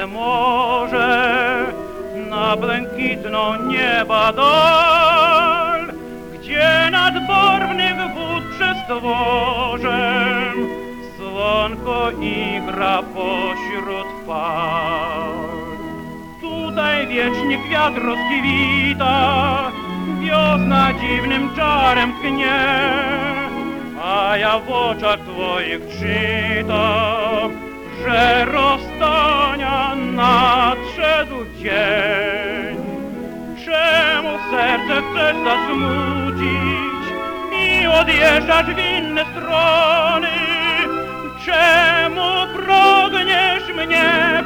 błękitne morze, na błękitną nieba dal, gdzie nad barwnych wód przestworzem słonko igra pośród fal. Tutaj wiecznie kwiat rozkwita, wiosna dziwnym czarem tchnie, a ja w oczach twoich czytam, że rozstania nadszedł dzień. Czemu serce chcesz zasmucić i odjeżdżać w inne strony? Czemu pragniesz mnie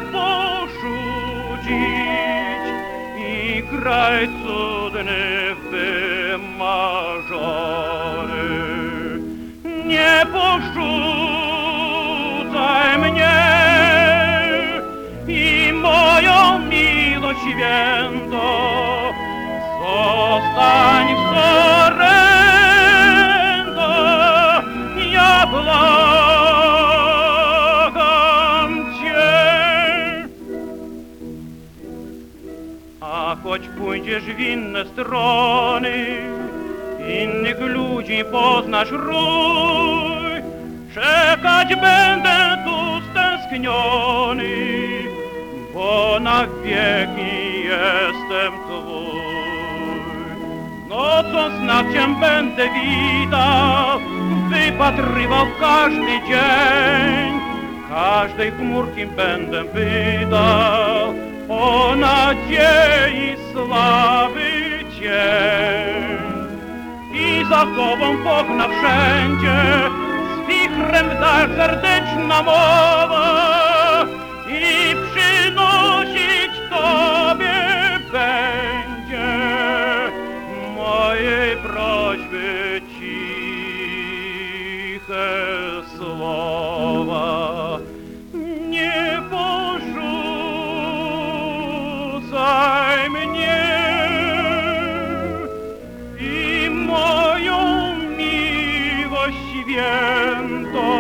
porzucić i kraj cudny wymarzony? Nie porzucaj mnie i moją miłość świętą, zostań w Sorrento, ja błagam Cię. A choć pójdziesz w inne strony, innych ludzi poznasz rój, czekać będę tu stęskniony, bo na wieki jestem Twój. Nocą znak Cię będę widał, wypatrywał każdy dzień, każdej chmurki będę wydał o nadziei sławy cień. I za Tobą pogna wszędzie, z wichrem w dal serdeczna mowa, i przynosić Tobie będzie mojej prośby ciche słowa. Nie porzucaj mnie i moją miłość świętą.